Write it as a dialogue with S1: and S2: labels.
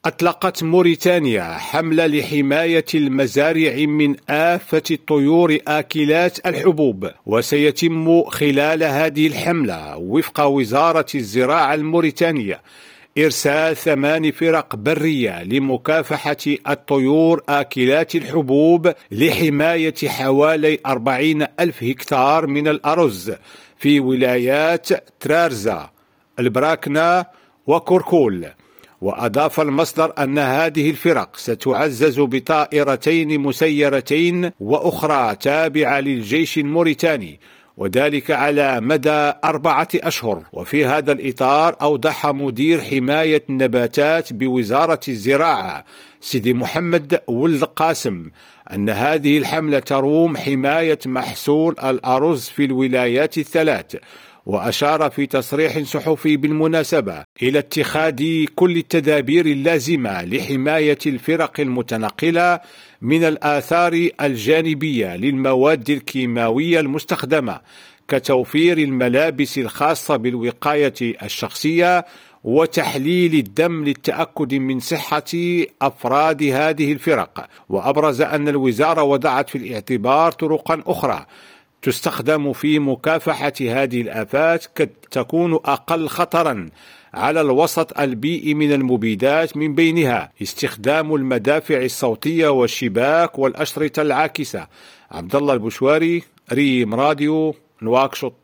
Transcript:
S1: أطلقت موريتانيا حملة لحماية المزارع من آفة الطيور آكلات الحبوب، وسيتم خلال هذه الحملة وفق وزارة الزراعة الموريتانية إرسال 8 فرق برية لمكافحة الطيور آكلات الحبوب لحماية حوالي 40,000 هكتار من الأرز في ولايات ترارزا، البراكنا وكركول. وأضاف المصدر أن هذه الفرق ستعزز بطائرتين مسيرتين وأخرى تابعة للجيش الموريتاني، وذلك على مدى 4 أشهر. وفي هذا الإطار أوضح مدير حماية النباتات بوزارة الزراعة سيدي محمد ولد قاسم أن هذه الحملة تروم حماية محصول الأرز في الولايات الثلاث، وأشار في تصريح صحفي بالمناسبة إلى اتخاذ كل التدابير اللازمة لحماية الفرق المتنقلة من الآثار الجانبية للمواد الكيماوية المستخدمة، كتوفير الملابس الخاصة بالوقاية الشخصية وتحليل الدم للتأكد من صحة أفراد هذه الفرق. وأبرز أن الوزارة وضعت في الاعتبار طرقا أخرى تستخدم في مكافحة هذه الآفات قد تكون أقل خطرا على الوسط البيئي من المبيدات، من بينها استخدام المدافع الصوتية والشباك والأشرطة العاكسة. عبد الله البشواري، ريم راديو، نواكشوط.